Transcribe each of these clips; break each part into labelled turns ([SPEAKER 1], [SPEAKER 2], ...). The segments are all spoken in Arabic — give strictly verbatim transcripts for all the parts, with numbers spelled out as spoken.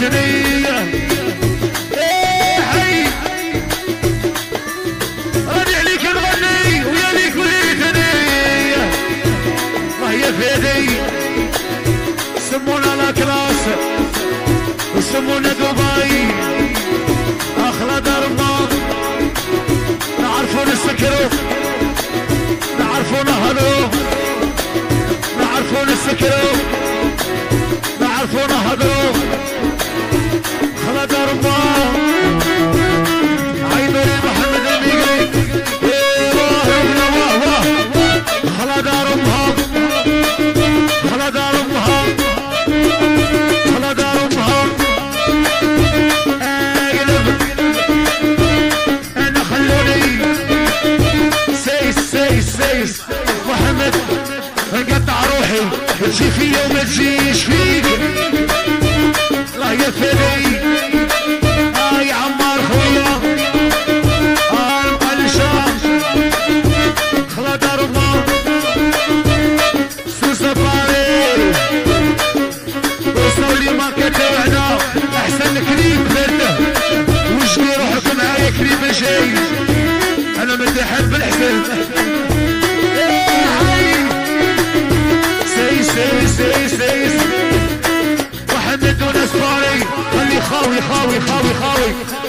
[SPEAKER 1] وريتني ايه حي راني عليك نغني ويا ليك وريتني الله يا فادي سمونا لا كلاس وسمونا دبي اخلا درمان نعرفوا نسكروا نعرفوا نهضروا نعرفوا نسكروا نعرفوا نهضروا اخلا درمان عينوا لي محمد الميقري ايه واه ابن واه واه اخلا دار امها اخلا دار امها اخلا دار امها اقلب انا خلوني سيس سيس سيس محمد انقطع روحي تجي فيا وما تجيش فيك الله يفدي هاي عمار خويا هاي مقلشة خلا دربا سوسة باري وصلوا لي ماركة تاعنا احسن كريم برده وجدي روحك معايا كريم جاي انا متحب بالحسن سيس سيس سيس سيس محمد وناس باري خلي خاوي خاوي خاوي خاوي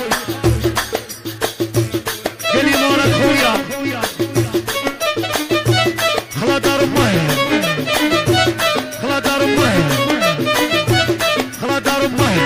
[SPEAKER 1] قالي مالك خويا خلا دار امه خلا دار امه خلا دار امه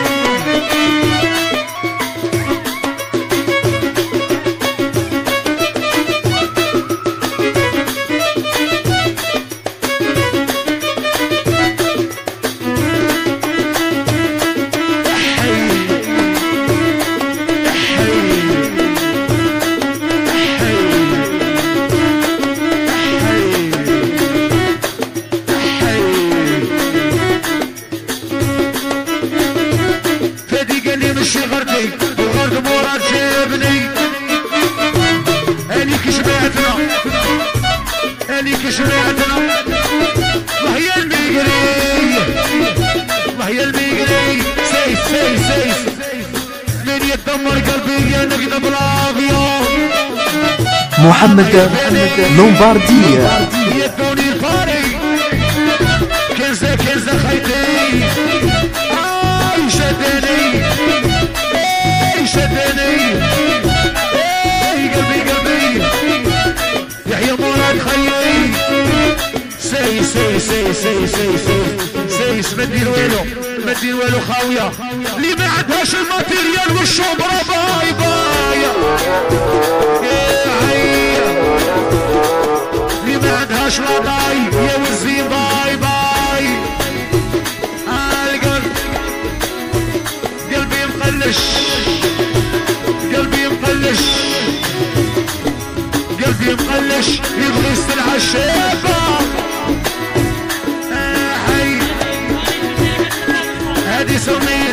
[SPEAKER 2] محمد لومباردية
[SPEAKER 1] يدوني الفاري كنزة كنزة خيتي اي شدني اي شدني اي قلبي قلبي يحيى مراد خيي سي سي سي سي سي سي سي مدير ويلو مدير ويلو خاوية اللي ما عندهاش الماتيريال والشوبرة باي باي اللي ما عندهاش لا ضاي يا وزي باي باي القلب قلبي مقلش قلبي مقلش قلبي مقلش يبغي يستلع الشيبة حي هادي سمير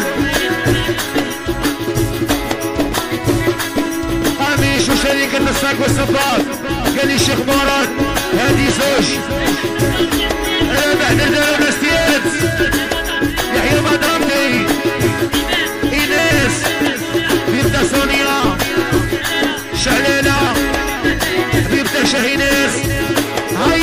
[SPEAKER 1] قميش وشريك النساك والصفات قال لي شيخ مراد هادي زوج انا بعد الدرب استيات يحيى ما ضربني ايناس بنت سونيا شعلانة بنت شاهيناس هاي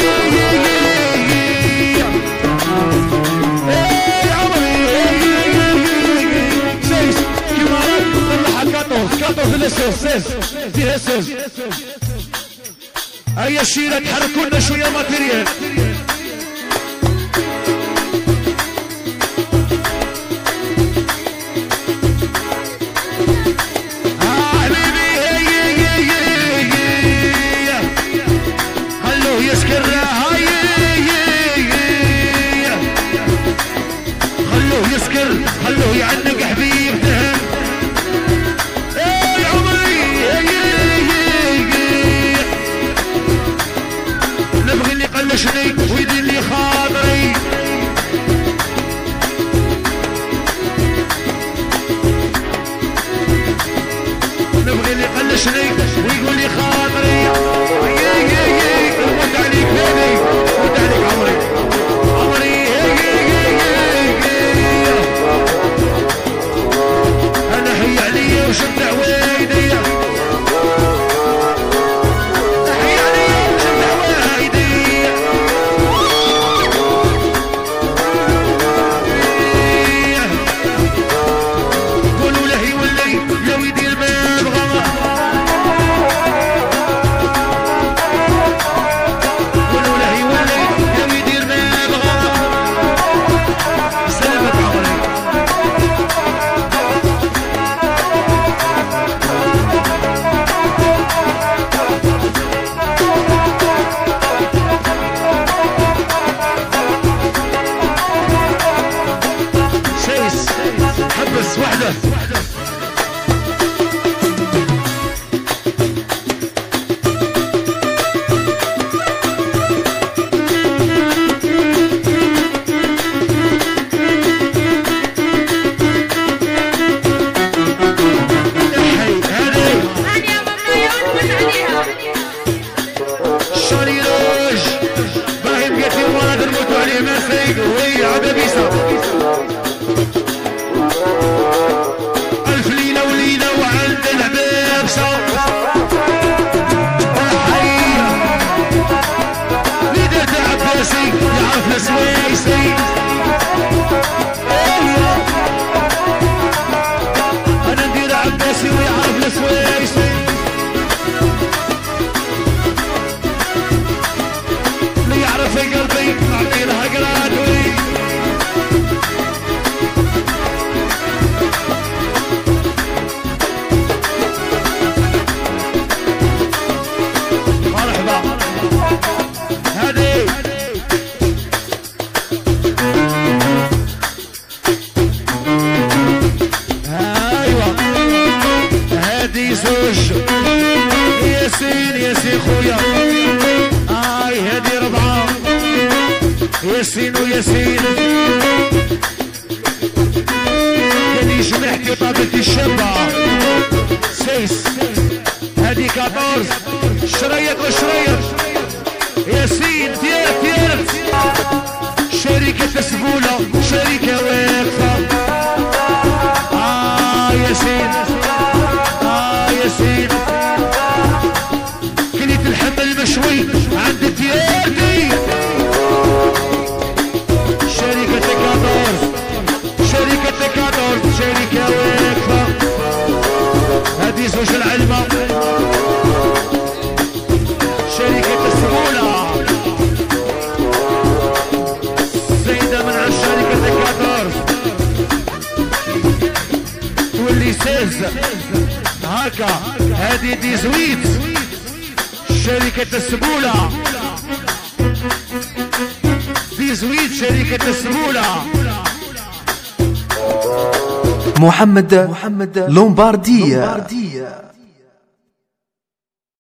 [SPEAKER 1] فيها سوس هيا الشيلة تحركوا لنا شوية ماتريال خلوه يسكر خلوه يسكر خلوه يعنق حبيبته نبغي اللي قلشني ميرسي ميرسي وي عدبيسة ألف ليلة وليلة وعند العبابسة الحية ليدة عباسي يعرف السويسي أنا ندير عباسي ويعرف السويسي اللي يعرف قلبي نعطي لها قرادوي مرحبا هادي ايوه هادي زوج ياسين ياسين خويا اي هادي ربعه ياسين وياسين هادي جمعتي طابلتي الشابه سيس هادي كاطورز شريط وشريط ياسين تيرت تيرت شركة سبولة شركة واقفة آه ياسين آه ياسين كليت الحمل مشوي عند تيرتي شركة كاطورز شركة كاطورز شركة واقفة هادي زوج العلمة شركة السهولة سيدة من شركة كاطورز تولي سيز هاكا هادي دي زويت شركة السهولة دي زويت شركة السهولة
[SPEAKER 2] محمد لومباردية.